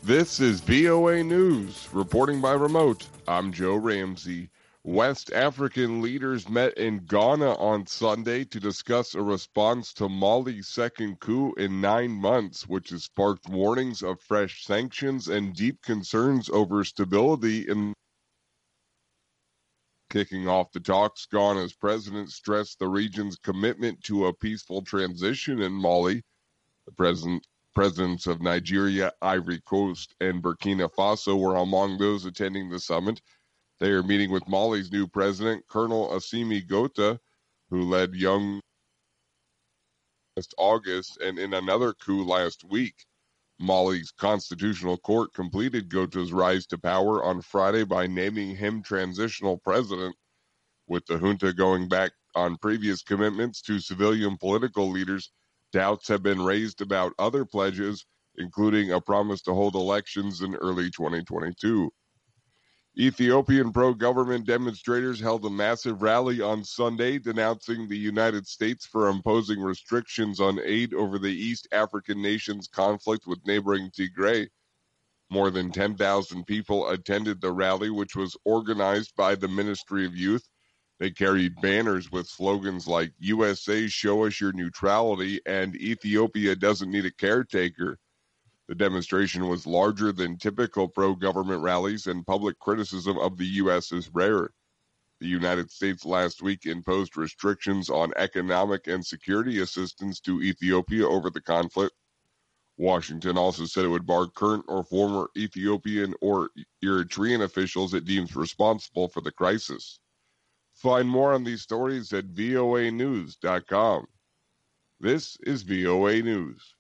This is VOA News, reporting by remote. I'm Joe Ramsey. West African leaders met in Ghana on Sunday to discuss a response to Mali's second coup in 9 months, which has sparked warnings of fresh sanctions and deep concerns over stability in. Kicking off the talks, Ghana's president stressed the region's commitment to a peaceful transition in Mali. The presidents of Nigeria, Ivory Coast, and Burkina Faso were among those attending the summit. They are meeting with Mali's new president, Colonel Assimi Goita, who led young last August and in another coup last week. Mali's constitutional court completed Goita's rise to power on Friday by naming him transitional president, with the junta going back on previous commitments to civilian political leaders. Doubts have been raised about other pledges, including a promise to hold elections in early 2022. Ethiopian pro-government demonstrators held a massive rally on Sunday denouncing the United States for imposing restrictions on aid over the East African nation's conflict with neighboring Tigray. More than 10,000 people attended the rally, which was organized by the Ministry of Youth. They carried banners with slogans like USA, show us your neutrality, and Ethiopia doesn't need a caretaker. The demonstration was larger than typical pro-government rallies, and public criticism of the U.S. is rare. The United States last week imposed restrictions on economic and security assistance to Ethiopia over the conflict. Washington also said it would bar current or former Ethiopian or Eritrean officials it deems responsible for the crisis. Find more on these stories at voanews.com. This is VOA News.